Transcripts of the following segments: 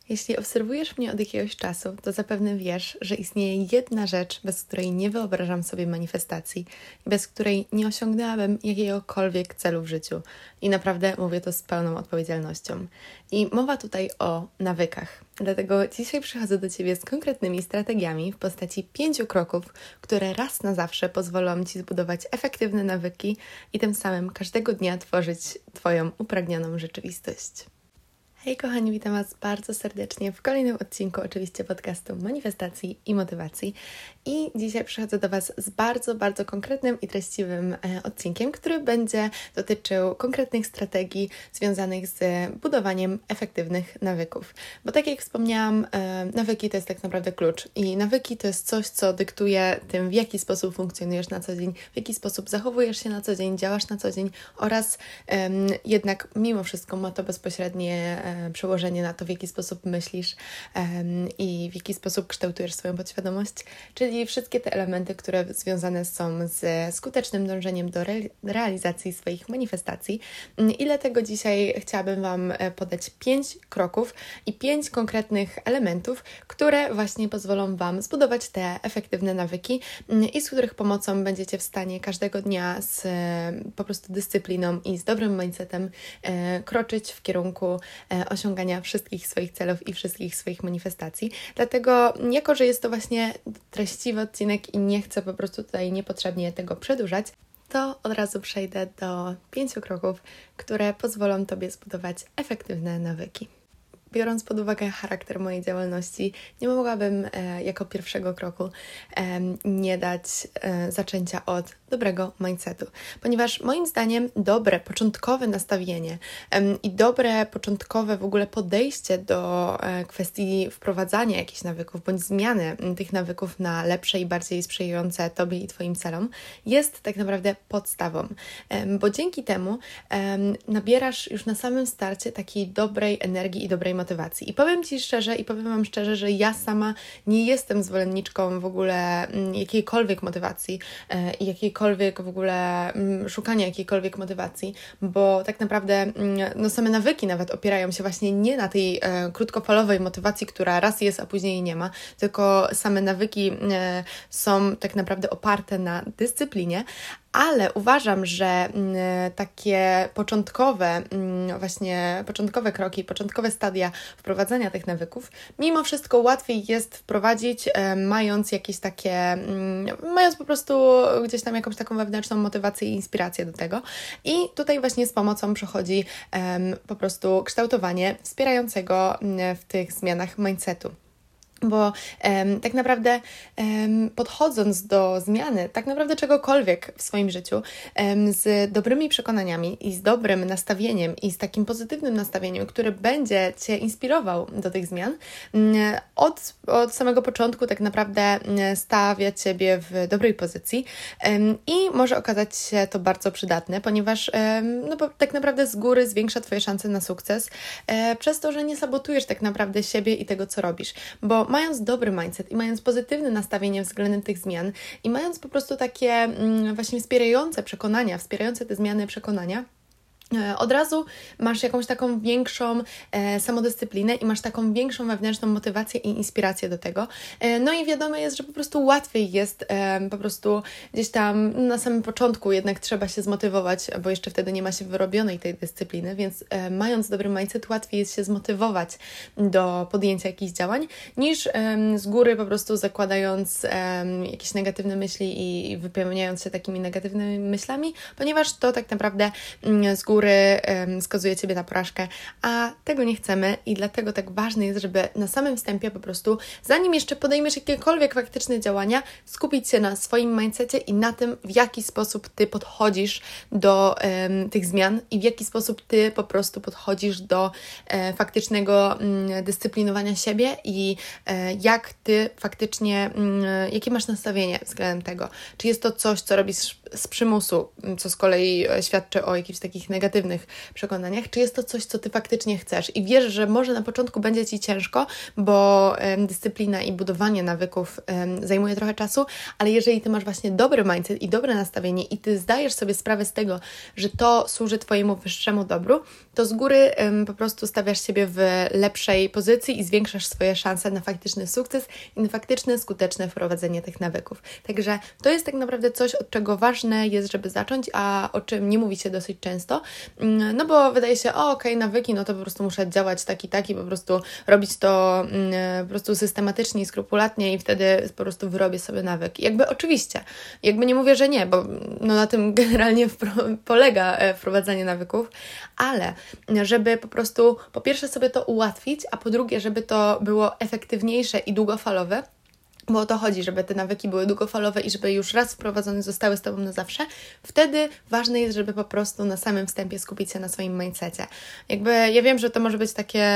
Jeśli obserwujesz mnie od jakiegoś czasu, to zapewne wiesz, że istnieje jedna rzecz, bez której nie wyobrażam sobie manifestacji i bez której nie osiągnęłabym jakiegokolwiek celu w życiu. I naprawdę mówię to z pełną odpowiedzialnością. I mowa tutaj o nawykach. Dlatego dzisiaj przychodzę do Ciebie z konkretnymi strategiami w postaci 5 kroków, które raz na zawsze pozwolą Ci zbudować efektywne nawyki i tym samym każdego dnia tworzyć Twoją upragnioną rzeczywistość. Hej kochani, witam Was bardzo serdecznie w kolejnym odcinku oczywiście podcastu Manifestacji i Motywacji. I dzisiaj przychodzę do Was z bardzo konkretnym i treściwym odcinkiem, który będzie dotyczył konkretnych strategii związanych z budowaniem efektywnych nawyków. Bo tak jak wspomniałam, nawyki to jest tak naprawdę klucz i nawyki to jest coś, co dyktuje tym, w jaki sposób funkcjonujesz na co dzień, w jaki sposób zachowujesz się na co dzień, działasz na co dzień oraz jednak mimo wszystko ma to bezpośrednie przełożenie na to, w jaki sposób myślisz i w jaki sposób kształtujesz swoją podświadomość, czyli wszystkie te elementy, które związane są z skutecznym dążeniem do realizacji swoich manifestacji. I dlatego dzisiaj chciałabym Wam podać 5 kroków i 5 konkretnych elementów, które właśnie pozwolą Wam zbudować te efektywne nawyki i z których pomocą będziecie w stanie każdego dnia z po prostu dyscypliną i z dobrym mindsetem kroczyć w kierunku osiągania wszystkich swoich celów i wszystkich swoich manifestacji. Dlatego, jako że jest to właśnie treściwy odcinek i nie chcę po prostu tutaj niepotrzebnie tego przedłużać, to od razu przejdę do 5 kroków, które pozwolą Tobie zbudować efektywne nawyki. Biorąc pod uwagę charakter mojej działalności, nie mogłabym jako pierwszego kroku nie dać zaczęcia od dobrego mindsetu, ponieważ moim zdaniem dobre, początkowe nastawienie i dobre, początkowe w ogóle podejście do kwestii wprowadzania jakichś nawyków bądź zmiany tych nawyków na lepsze i bardziej sprzyjające Tobie i Twoim celom jest tak naprawdę podstawą, bo dzięki temu nabierasz już na samym starcie takiej dobrej energii i dobrej motywacji. I powiem Ci szczerze i powiem Wam szczerze, że ja sama nie jestem zwolenniczką w ogóle jakiejkolwiek motywacji i jakiejkolwiek w ogóle szukania jakiejkolwiek motywacji, bo tak naprawdę same nawyki nawet opierają się właśnie nie na tej krótkofalowej motywacji, która raz jest, a później jej nie ma, tylko same nawyki są tak naprawdę oparte na dyscyplinie, ale uważam, że takie początkowe kroki, początkowe stadia wprowadzania tych nawyków, mimo wszystko łatwiej jest wprowadzić, mając po prostu gdzieś tam jakąś taką wewnętrzną motywację i inspirację do tego. I tutaj właśnie z pomocą przychodzi po prostu kształtowanie wspierającego w tych zmianach mindsetu. Bo tak naprawdę podchodząc do zmiany tak naprawdę czegokolwiek w swoim życiu z dobrymi przekonaniami i z dobrym nastawieniem i z takim pozytywnym nastawieniem, które będzie Cię inspirował do tych zmian, od samego początku tak naprawdę stawia Ciebie w dobrej pozycji i może okazać się to bardzo przydatne, ponieważ bo tak naprawdę z góry zwiększa Twoje szanse na sukces przez to, że nie sabotujesz tak naprawdę siebie i tego, co robisz, bo mając dobry mindset i mając pozytywne nastawienie względem tych zmian i mając po prostu takie właśnie wspierające te zmiany przekonania, od razu masz jakąś taką większą samodyscyplinę i masz taką większą wewnętrzną motywację i inspirację do tego. No i wiadomo jest, że po prostu łatwiej jest po prostu gdzieś tam na samym początku jednak trzeba się zmotywować, bo jeszcze wtedy nie ma się wyrobionej tej dyscypliny, więc mając dobry mindset łatwiej jest się zmotywować do podjęcia jakichś działań, niż z góry po prostu zakładając jakieś negatywne myśli i wypełniając się takimi negatywnymi myślami, ponieważ to tak naprawdę z góry skazuje Ciebie na porażkę, a tego nie chcemy i dlatego tak ważne jest, żeby na samym wstępie po prostu, zanim jeszcze podejmiesz jakiekolwiek faktyczne działania, skupić się na swoim mindsetie i na tym, w jaki sposób Ty podchodzisz do tych zmian i w jaki sposób Ty po prostu podchodzisz do faktycznego dyscyplinowania siebie i jak Ty faktycznie, jakie masz nastawienie względem tego. Czy jest to coś, co robisz z przymusu, co z kolei świadczy o jakichś takich negatywnych negatywnych przekonaniach, czy jest to coś, co Ty faktycznie chcesz i wiesz, że może na początku będzie Ci ciężko, bo dyscyplina i budowanie nawyków zajmuje trochę czasu, ale jeżeli Ty masz właśnie dobry mindset i dobre nastawienie i Ty zdajesz sobie sprawę z tego, że to służy Twojemu wyższemu dobru, to z góry po prostu stawiasz siebie w lepszej pozycji i zwiększasz swoje szanse na faktyczny sukces i na faktyczne, skuteczne wprowadzenie tych nawyków. Także to jest tak naprawdę coś, od czego ważne jest, żeby zacząć, a o czym nie mówi się dosyć często, no bo wydaje się, okej, nawyki, no to po prostu muszę działać tak i po prostu robić to po prostu systematycznie i skrupulatnie i wtedy po prostu wyrobię sobie nawyk. I jakby oczywiście, jakby nie mówię, że nie, bo no na tym generalnie polega wprowadzanie nawyków, ale żeby po prostu po pierwsze sobie to ułatwić, a po drugie, żeby to było efektywniejsze i długofalowe, bo o to chodzi, żeby te nawyki były długofalowe i żeby już raz wprowadzone zostały z Tobą na zawsze, wtedy ważne jest, żeby po prostu na samym wstępie skupić się na swoim mindsetie. Jakby ja wiem, że to może być takie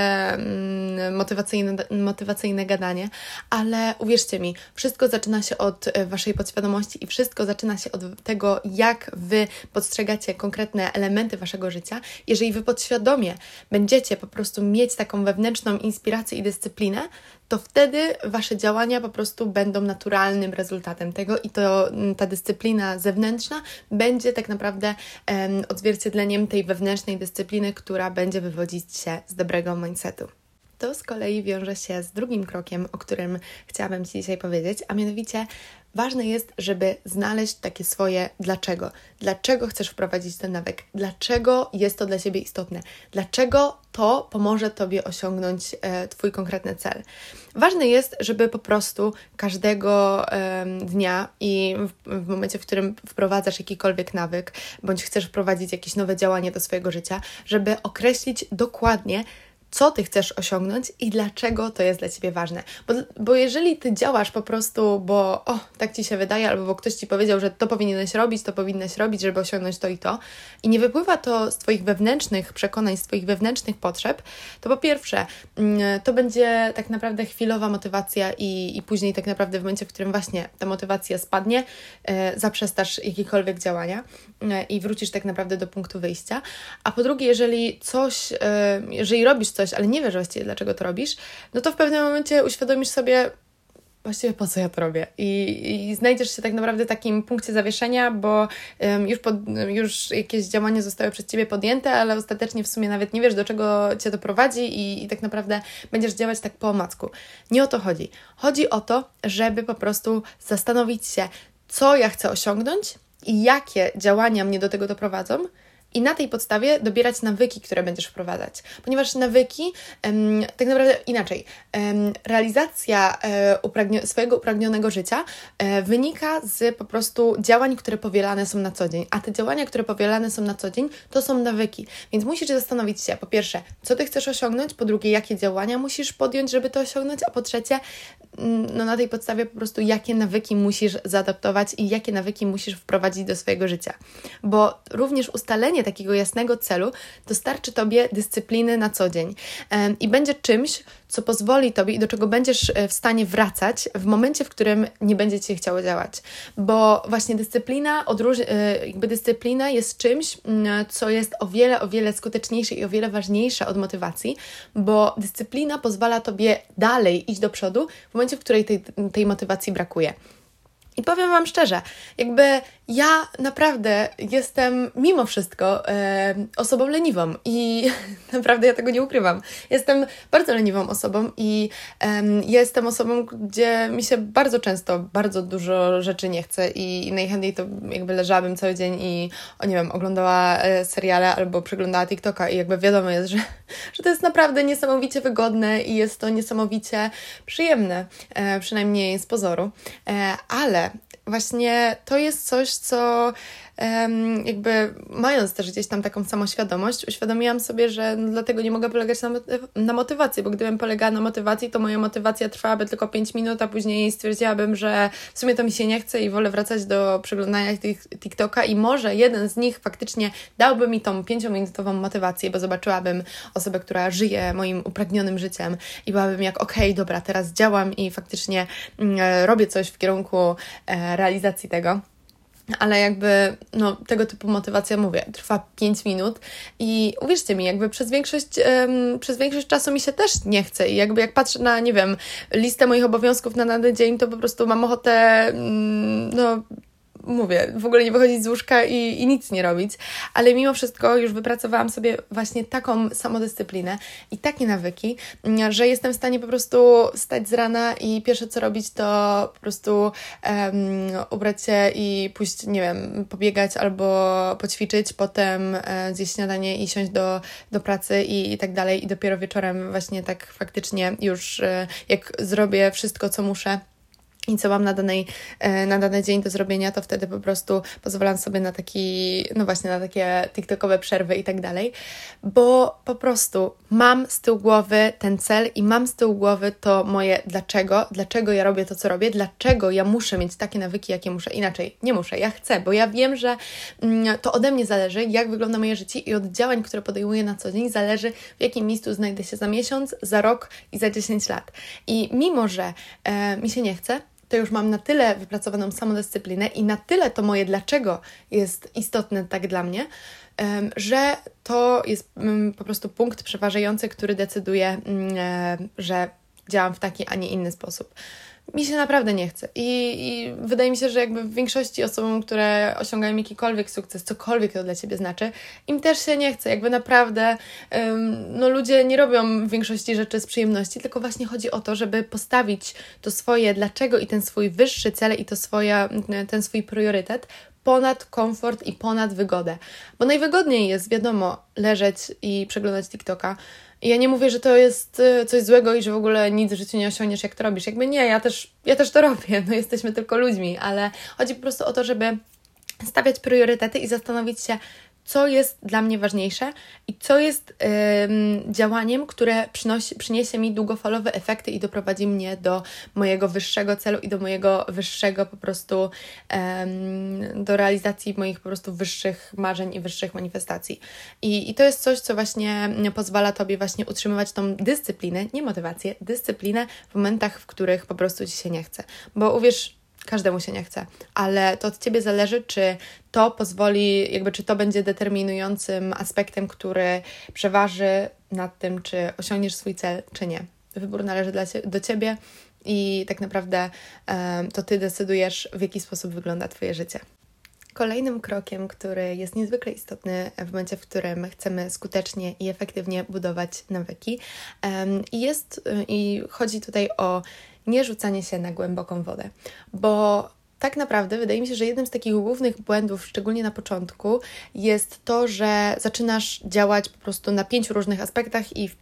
motywacyjne gadanie, ale uwierzcie mi, wszystko zaczyna się od Waszej podświadomości i wszystko zaczyna się od tego, jak Wy postrzegacie konkretne elementy Waszego życia. Jeżeli Wy podświadomie będziecie po prostu mieć taką wewnętrzną inspirację i dyscyplinę, to wtedy Wasze działania po prostu będą naturalnym rezultatem tego i to ta dyscyplina zewnętrzna będzie tak naprawdę odzwierciedleniem tej wewnętrznej dyscypliny, która będzie wywodzić się z dobrego mindsetu. To z kolei wiąże się z drugim krokiem, o którym chciałabym Ci dzisiaj powiedzieć, a mianowicie ważne jest, żeby znaleźć takie swoje dlaczego. Dlaczego chcesz wprowadzić ten nawyk? Dlaczego jest to dla Ciebie istotne? Dlaczego to pomoże Tobie osiągnąć Twój konkretny cel? Ważne jest, żeby po prostu każdego dnia i w momencie, w którym wprowadzasz jakikolwiek nawyk, bądź chcesz wprowadzić jakieś nowe działanie do swojego życia, żeby określić dokładnie, co Ty chcesz osiągnąć i dlaczego to jest dla Ciebie ważne. Bo jeżeli Ty działasz po prostu, bo tak Ci się wydaje, albo bo ktoś Ci powiedział, że to powinieneś robić, to powinnaś robić, żeby osiągnąć to i nie wypływa to z Twoich wewnętrznych przekonań, z Twoich wewnętrznych potrzeb, to po pierwsze, to będzie tak naprawdę chwilowa motywacja i później tak naprawdę w momencie, w którym właśnie ta motywacja spadnie, zaprzestasz jakiekolwiek działania i wrócisz tak naprawdę do punktu wyjścia. A po drugie, jeżeli robisz coś, ale nie wiesz właściwie, dlaczego to robisz, no to w pewnym momencie uświadomisz sobie właściwie po co ja to robię i znajdziesz się tak naprawdę w takim punkcie zawieszenia, bo już jakieś działania zostały przez Ciebie podjęte, ale ostatecznie w sumie nawet nie wiesz, do czego Cię to prowadzi i tak naprawdę będziesz działać tak po omacku. Nie o to chodzi. Chodzi o to, żeby po prostu zastanowić się, co ja chcę osiągnąć i jakie działania mnie do tego doprowadzą, i na tej podstawie dobierać nawyki, które będziesz wprowadzać. Ponieważ nawyki, tak naprawdę inaczej, realizacja swojego upragnionego życia wynika z po prostu działań, które powielane są na co dzień. A te działania, które powielane są na co dzień, to są nawyki. Więc musisz zastanowić się, po pierwsze, co Ty chcesz osiągnąć, po drugie, jakie działania musisz podjąć, żeby to osiągnąć, a po trzecie, no na tej podstawie po prostu, jakie nawyki musisz zaadaptować i jakie nawyki musisz wprowadzić do swojego życia. Bo również ustalenie takiego jasnego celu dostarczy Tobie dyscypliny na co dzień i będzie czymś, co pozwoli Tobie i do czego będziesz w stanie wracać w momencie, w którym nie będzie Ci się chciało działać. Bo właśnie dyscyplina jest czymś, co jest o wiele skuteczniejsze i o wiele ważniejsze od motywacji, bo dyscyplina pozwala Tobie dalej iść do przodu w momencie, w której tej motywacji brakuje. I powiem Wam szczerze, jakby ja naprawdę jestem mimo wszystko osobą leniwą i naprawdę ja tego nie ukrywam. Jestem bardzo leniwą osobą i jestem osobą, gdzie mi się bardzo często bardzo dużo rzeczy nie chce i najchętniej to jakby leżałabym cały dzień i nie wiem, oglądała seriale albo przeglądała TikToka i jakby wiadomo jest, że to jest naprawdę niesamowicie wygodne i jest to niesamowicie przyjemne, przynajmniej z pozoru, ale właśnie to jest coś, co jakby mając też gdzieś tam taką samoświadomość, uświadomiłam sobie, że dlatego nie mogę polegać na motywacji, bo gdybym polegała na motywacji, to moja motywacja trwałaby tylko 5 minut, a później stwierdziłabym, że w sumie to mi się nie chce i wolę wracać do przeglądania tych TikToka i może jeden z nich faktycznie dałby mi tą 5-minutową motywację, bo zobaczyłabym osobę, która żyje moim upragnionym życiem i byłabym jak okej, dobra, teraz działam i faktycznie robię coś w kierunku realizacji tego. ale jakby tego typu motywacja, mówię, trwa 5 minut i uwierzcie mi, jakby przez większość czasu mi się też nie chce i jakby jak patrzę na, nie wiem, listę moich obowiązków na dany dzień, to po prostu mam ochotę, mówię, w ogóle nie wychodzić z łóżka i nic nie robić, ale mimo wszystko już wypracowałam sobie właśnie taką samodyscyplinę i takie nawyki, że jestem w stanie po prostu wstać z rana i pierwsze co robić to po prostu ubrać się i pójść, nie wiem, pobiegać albo poćwiczyć, potem zjeść śniadanie i siąść do pracy i tak dalej i dopiero wieczorem właśnie tak faktycznie już jak zrobię wszystko co muszę i co mam na dany dzień do zrobienia, to wtedy po prostu pozwalam sobie na na takie tiktokowe przerwy i tak dalej, bo po mam z tyłu głowy ten cel i mam z tyłu głowy to moje dlaczego ja robię to, co robię, dlaczego ja muszę mieć takie nawyki, jakie muszę, inaczej nie muszę, ja chcę, bo ja wiem, że to ode mnie zależy, jak wygląda moje życie i od działań, które podejmuję na co dzień, zależy, w jakim miejscu znajdę się za miesiąc, za rok i za 10 lat. I mimo, że mi się nie chce, to już mam na tyle wypracowaną samodyscyplinę i na tyle to moje dlaczego jest istotne tak dla mnie, że to jest po prostu punkt przeważający, który decyduje, że działam w taki, a nie inny sposób. Mi się naprawdę nie chce i wydaje mi się, że jakby w większości osobom, które osiągają jakikolwiek sukces, cokolwiek to dla Ciebie znaczy, im też się nie chce. Jakby naprawdę ludzie nie robią w większości rzeczy z przyjemności, tylko właśnie chodzi o to, żeby postawić to swoje dlaczego i ten swój wyższy cel i ten swój priorytet ponad komfort i ponad wygodę. Bo najwygodniej jest, wiadomo, leżeć i przeglądać TikToka. I ja nie mówię, że to jest coś złego i że w ogóle nic w życiu nie osiągniesz, jak to robisz. Jakby nie, ja też to robię, jesteśmy tylko ludźmi, ale chodzi po prostu o to, żeby stawiać priorytety i zastanowić się, co jest dla mnie ważniejsze i co jest działaniem, które przyniesie mi długofalowe efekty i doprowadzi mnie do mojego wyższego celu i do mojego wyższego po prostu, do realizacji moich po prostu wyższych marzeń i wyższych manifestacji. I to jest coś, co właśnie pozwala Tobie właśnie utrzymywać tą dyscyplinę, nie motywację, dyscyplinę w momentach, w których po prostu Ci się nie chce. Bo uwierz, każdemu się nie chce, ale to od Ciebie zależy, czy to pozwoli, czy to będzie determinującym aspektem, który przeważy nad tym, czy osiągniesz swój cel, czy nie. Wybór należy do Ciebie i tak naprawdę to Ty decydujesz, w jaki sposób wygląda Twoje życie. Kolejnym krokiem, który jest niezwykle istotny w momencie, w którym chcemy skutecznie i efektywnie budować nawyki, i chodzi tutaj o nie rzucanie się na głęboką wodę, bo tak naprawdę wydaje mi się, że jednym z takich głównych błędów, szczególnie na początku, jest to, że zaczynasz działać po prostu na 5 różnych aspektach i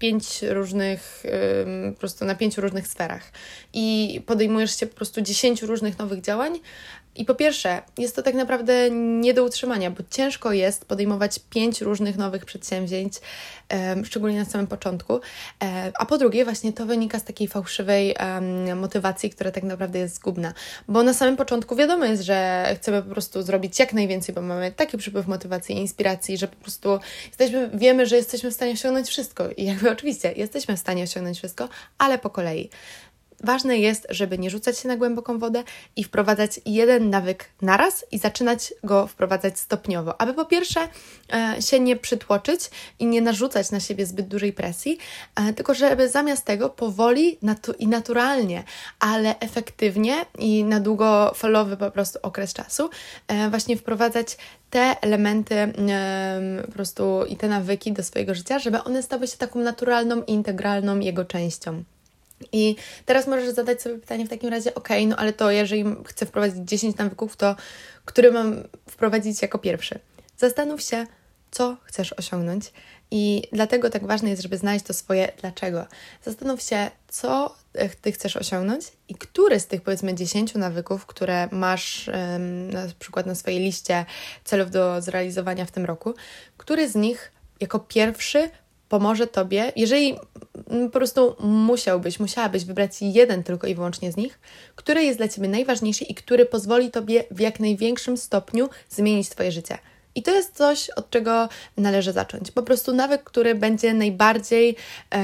na 5 różnych sferach. I podejmujesz się po prostu 10 różnych nowych działań. I po pierwsze, jest to tak naprawdę nie do utrzymania, bo ciężko jest podejmować 5 różnych nowych przedsięwzięć, szczególnie na samym początku. A po drugie, właśnie to wynika z takiej fałszywej motywacji, która tak naprawdę jest zgubna. Bo na samym początku wiadomo jest, że chcemy po prostu zrobić jak najwięcej, bo mamy taki przypływ motywacji i inspiracji, że po prostu wiemy, że jesteśmy w stanie osiągnąć wszystko. I jakby oczywiście jesteśmy w stanie osiągnąć wszystko, ale po kolei. Ważne jest, żeby nie rzucać się na głęboką wodę i wprowadzać jeden nawyk naraz i zaczynać go wprowadzać stopniowo, aby po pierwsze się nie przytłoczyć i nie narzucać na siebie zbyt dużej presji, tylko żeby zamiast tego powoli i naturalnie, ale efektywnie i na długofalowy po prostu okres czasu właśnie wprowadzać te elementy po prostu i te nawyki do swojego życia, żeby one stały się taką naturalną i integralną jego częścią. I teraz możesz zadać sobie pytanie w takim razie, ale to jeżeli chcę wprowadzić 10 nawyków, to który mam wprowadzić jako pierwszy? Zastanów się, co chcesz osiągnąć i dlatego tak ważne jest, żeby znaleźć to swoje dlaczego. Zastanów się, co Ty chcesz osiągnąć i który z tych, powiedzmy, 10 nawyków, które masz na przykład na swojej liście celów do zrealizowania w tym roku, który z nich jako pierwszy pomoże Tobie, jeżeli po prostu musiałabyś wybrać jeden tylko i wyłącznie z nich, który jest dla Ciebie najważniejszy i który pozwoli Tobie w jak największym stopniu zmienić Twoje życie. I to jest coś, od czego należy zacząć. Po prostu nawyk, który będzie najbardziej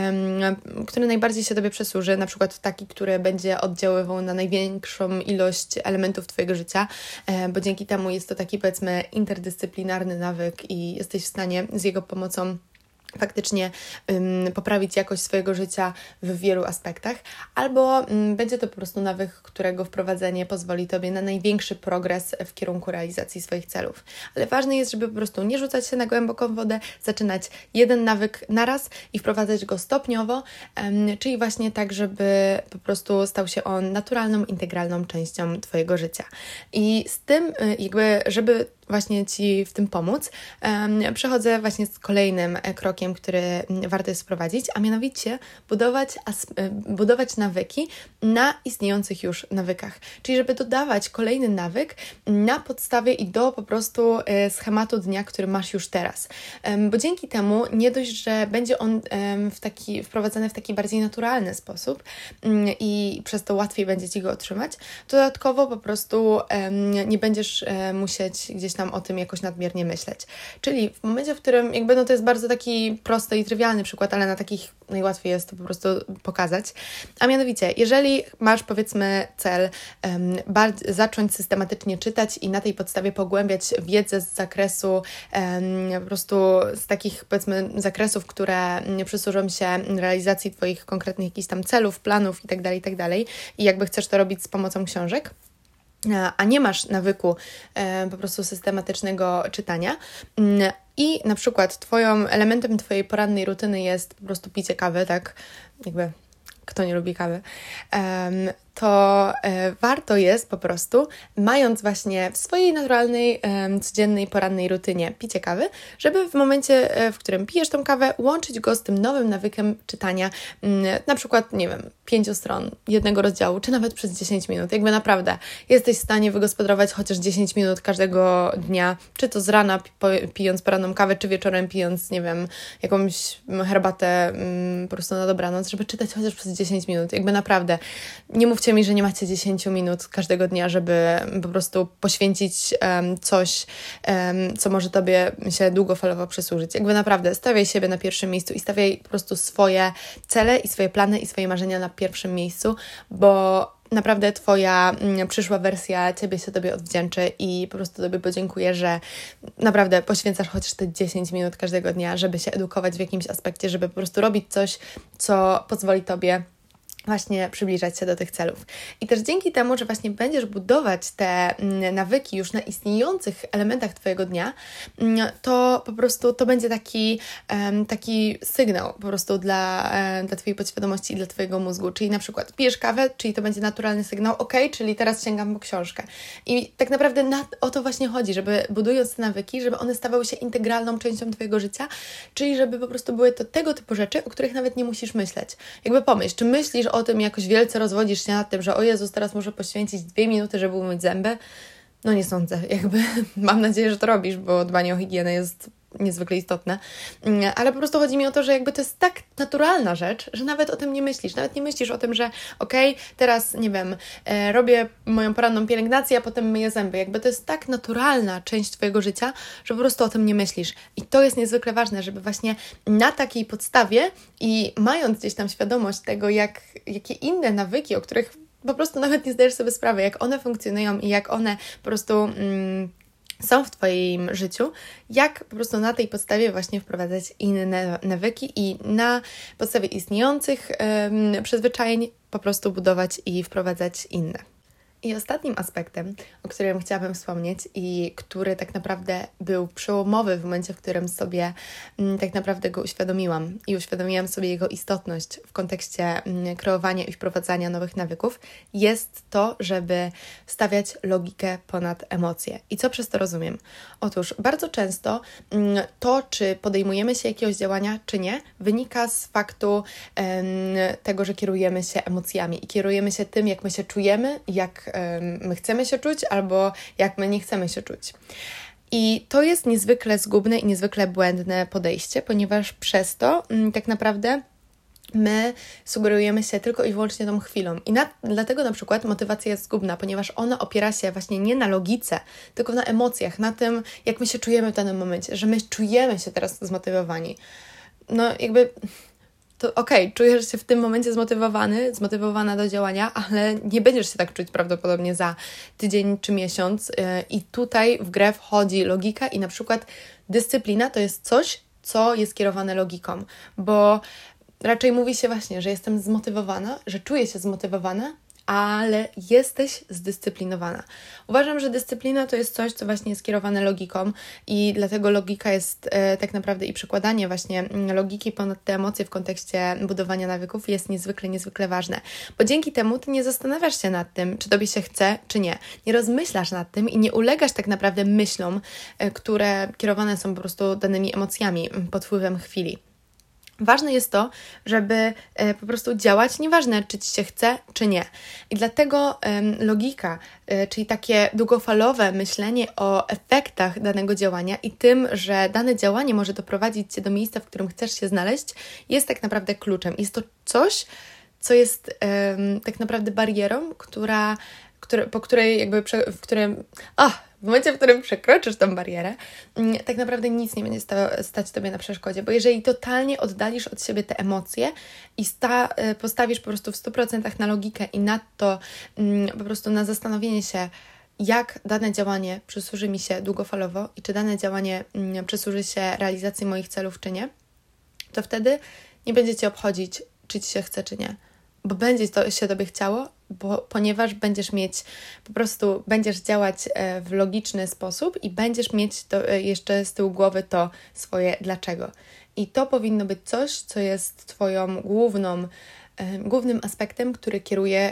się Tobie przysłuży, na przykład taki, który będzie oddziaływał na największą ilość elementów Twojego życia, bo dzięki temu jest to taki, powiedzmy, interdyscyplinarny nawyk i jesteś w stanie z jego pomocą faktycznie poprawić jakość swojego życia w wielu aspektach, albo będzie to po prostu nawyk, którego wprowadzenie pozwoli Tobie na największy progres w kierunku realizacji swoich celów. Ale ważne jest, żeby po prostu nie rzucać się na głęboką wodę, zaczynać jeden nawyk naraz i wprowadzać go stopniowo, czyli właśnie tak, żeby po prostu stał się on naturalną, integralną częścią Twojego życia. I z tym żeby właśnie Ci w tym pomóc, przechodzę właśnie z kolejnym krokiem, który warto jest wprowadzić, a mianowicie budować nawyki na istniejących już nawykach. Czyli żeby dodawać kolejny nawyk na podstawie i do po prostu schematu dnia, który masz już teraz. Bo dzięki temu nie dość, że będzie on wprowadzany w taki bardziej naturalny sposób i przez to łatwiej będzie Ci go otrzymać, to dodatkowo po prostu nie będziesz musieć gdzieś tam o tym jakoś nadmiernie myśleć. Czyli w momencie, w którym to jest bardzo taki prosty i trywialny przykład, ale na takich najłatwiej jest to po prostu pokazać. A mianowicie, jeżeli masz, powiedzmy, cel zacząć systematycznie czytać i na tej podstawie pogłębiać wiedzę z zakresu po prostu z takich, powiedzmy, zakresów, które przysłużą się realizacji Twoich konkretnych jakichś tam celów, planów itd., i jakby chcesz to robić z pomocą książek, a nie masz nawyku po prostu systematycznego czytania i na przykład elementem Twojej porannej rutyny jest po prostu picie kawy, tak? Kto nie lubi kawy, to warto jest po prostu, mając właśnie w swojej naturalnej, codziennej, porannej rutynie picie kawy, żeby w momencie, w którym pijesz tą kawę, łączyć go z tym nowym nawykiem czytania, na przykład, 5 stron jednego rozdziału, czy nawet przez 10 minut. Naprawdę jesteś w stanie wygospodarować chociaż 10 minut każdego dnia, czy to z rana pijąc poranną kawę, czy wieczorem pijąc, jakąś herbatę po prostu na dobranoc, żeby czytać chociaż przez 10 minut. Naprawdę, nie mówcie mi, że nie macie 10 minut każdego dnia, żeby po prostu poświęcić coś, co może Tobie się długofalowo przysłużyć. Naprawdę stawiaj siebie na pierwszym miejscu i stawiaj po prostu swoje cele i swoje plany i swoje marzenia na pierwszym miejscu, bo naprawdę Twoja przyszła wersja Ciebie się Tobie odwdzięczy i po prostu Tobie podziękuję, że naprawdę poświęcasz chociaż te 10 minut każdego dnia, żeby się edukować w jakimś aspekcie, żeby po prostu robić coś, co pozwoli Tobie właśnie przybliżać się do tych celów. I też dzięki temu, że właśnie będziesz budować te nawyki już na istniejących elementach Twojego dnia, to po prostu to będzie taki sygnał po prostu dla Twojej podświadomości i dla Twojego mózgu. Czyli na przykład pijesz kawę, czyli to będzie naturalny sygnał, czyli teraz sięgam po książkę. I tak naprawdę o to właśnie chodzi, żeby budując te nawyki, żeby one stawały się integralną częścią Twojego życia, czyli żeby po prostu były to tego typu rzeczy, o których nawet nie musisz myśleć. Pomyśl, czy myślisz o tym jakoś wielce, rozwodzisz się nad tym, że o Jezus, teraz muszę poświęcić 2 minuty, żeby umyć zęby? Nie sądzę. Mam nadzieję, że to robisz, bo dbanie o higienę jest niezwykle istotne, ale po prostu chodzi mi o to, że to jest tak naturalna rzecz, że nawet o tym nie myślisz. Nawet nie myślisz o tym, że teraz, robię moją poranną pielęgnację, a potem myję zęby. To jest tak naturalna część Twojego życia, że po prostu o tym nie myślisz. I to jest niezwykle ważne, żeby właśnie na takiej podstawie i mając gdzieś tam świadomość tego, jakie inne nawyki, o których po prostu nawet nie zdajesz sobie sprawy, jak one funkcjonują i jak one po prostu są w Twoim życiu, jak po prostu na tej podstawie właśnie wprowadzać inne nawyki i na podstawie istniejących przyzwyczajeń po prostu budować i wprowadzać inne. I ostatnim aspektem, o którym chciałabym wspomnieć i który tak naprawdę był przełomowy w momencie, w którym sobie tak naprawdę go uświadomiłam i uświadomiłam sobie jego istotność w kontekście kreowania i wprowadzania nowych nawyków, jest to, żeby stawiać logikę ponad emocje. I co przez to rozumiem? Otóż bardzo często to, czy podejmujemy się jakiegoś działania, czy nie, wynika z faktu tego, że kierujemy się emocjami i kierujemy się tym, jak my się czujemy, jak my chcemy się czuć, albo jak my nie chcemy się czuć. I to jest niezwykle zgubne i niezwykle błędne podejście, ponieważ przez to tak naprawdę my sugerujemy się tylko i wyłącznie tą chwilą. I dlatego na przykład motywacja jest zgubna, ponieważ ona opiera się właśnie nie na logice, tylko na emocjach, na tym, jak my się czujemy w danym momencie, że my czujemy się teraz zmotywowani. No jakby to czujesz się w tym momencie zmotywowana do działania, ale nie będziesz się tak czuć prawdopodobnie za tydzień czy miesiąc. I tutaj w grę wchodzi logika i na przykład dyscyplina to jest coś, co jest kierowane logiką, bo raczej mówi się właśnie, że jestem zmotywowana, że czuję się zmotywowana, ale jesteś zdyscyplinowana. Uważam, że dyscyplina to jest coś, co właśnie jest kierowane logiką i dlatego logika jest tak naprawdę i przekładanie właśnie logiki ponad te emocje w kontekście budowania nawyków jest niezwykle, niezwykle ważne. Bo dzięki temu ty nie zastanawiasz się nad tym, czy tobie się chce, czy nie. Nie rozmyślasz nad tym i nie ulegasz tak naprawdę myślom, które kierowane są po prostu danymi emocjami pod wpływem chwili. Ważne jest to, żeby po prostu działać, nieważne czy Ci się chce, czy nie. I dlatego logika, czyli takie długofalowe myślenie o efektach danego działania i tym, że dane działanie może doprowadzić Cię do miejsca, w którym chcesz się znaleźć, jest tak naprawdę kluczem. Jest to coś, co jest tak naprawdę barierą, w momencie, w którym przekroczysz tą barierę, tak naprawdę nic nie będzie stać Tobie na przeszkodzie, bo jeżeli totalnie oddalisz od siebie te emocje i postawisz po prostu w 100% na logikę i na to po prostu na zastanowienie się, jak dane działanie przysłuży mi się długofalowo i czy dane działanie przysłuży się realizacji moich celów, czy nie, to wtedy nie będzie Cię obchodzić, czy Ci się chce, czy nie. Bo będzie to się Tobie chciało, ponieważ będziesz działać w logiczny sposób i będziesz mieć to jeszcze z tyłu głowy to swoje dlaczego. I to powinno być coś, co jest Twoją głównym aspektem, który kieruje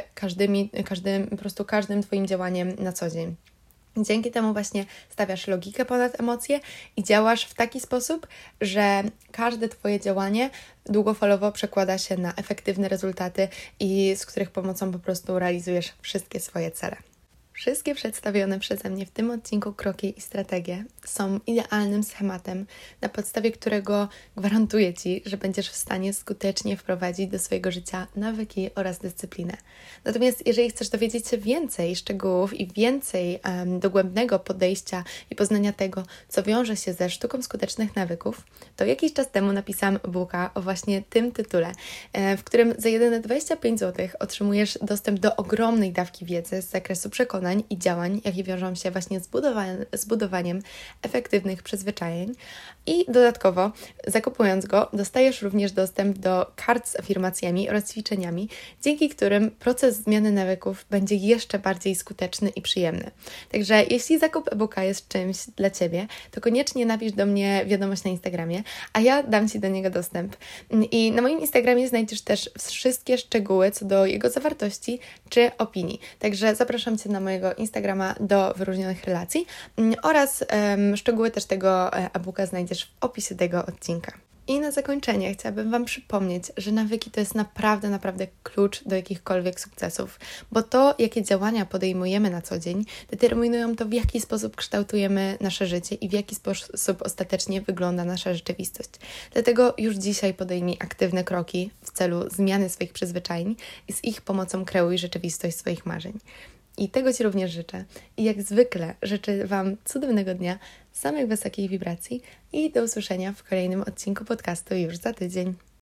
każdym Twoim działaniem na co dzień. Dzięki temu właśnie stawiasz logikę ponad emocje i działasz w taki sposób, że każde Twoje działanie długofalowo przekłada się na efektywne rezultaty i z których pomocą po prostu realizujesz wszystkie swoje cele. Wszystkie przedstawione przeze mnie w tym odcinku kroki i strategie są idealnym schematem, na podstawie którego gwarantuję Ci, że będziesz w stanie skutecznie wprowadzić do swojego życia nawyki oraz dyscyplinę. Natomiast jeżeli chcesz dowiedzieć się więcej szczegółów i więcej dogłębnego podejścia i poznania tego, co wiąże się ze sztuką skutecznych nawyków, to jakiś czas temu napisałam e-booka o właśnie tym tytule, w którym za jedyne 25 zł otrzymujesz dostęp do ogromnej dawki wiedzy z zakresu przekonań i działań, jakie wiążą się właśnie z budowaniem efektywnych przyzwyczajeń. I dodatkowo, zakupując go, dostajesz również dostęp do kart z afirmacjami oraz ćwiczeniami, dzięki którym proces zmiany nawyków będzie jeszcze bardziej skuteczny i przyjemny. Także jeśli zakup e-booka jest czymś dla Ciebie, to koniecznie napisz do mnie wiadomość na Instagramie, a ja dam Ci do niego dostęp. I na moim Instagramie znajdziesz też wszystkie szczegóły co do jego zawartości czy opinii. Także zapraszam Cię na mojego Instagrama do wyróżnionych relacji oraz szczegóły też tego e-booka znajdziesz w opisie tego odcinka. I na zakończenie chciałabym Wam przypomnieć, że nawyki to jest naprawdę, naprawdę klucz do jakichkolwiek sukcesów, bo to, jakie działania podejmujemy na co dzień, determinują to, w jaki sposób kształtujemy nasze życie i w jaki sposób ostatecznie wygląda nasza rzeczywistość. Dlatego już dzisiaj podejmij aktywne kroki w celu zmiany swoich przyzwyczajeń i z ich pomocą kreuj rzeczywistość swoich marzeń. I tego Ci również życzę. I jak zwykle życzę Wam cudownego dnia, samych wysokich wibracji i do usłyszenia w kolejnym odcinku podcastu już za tydzień.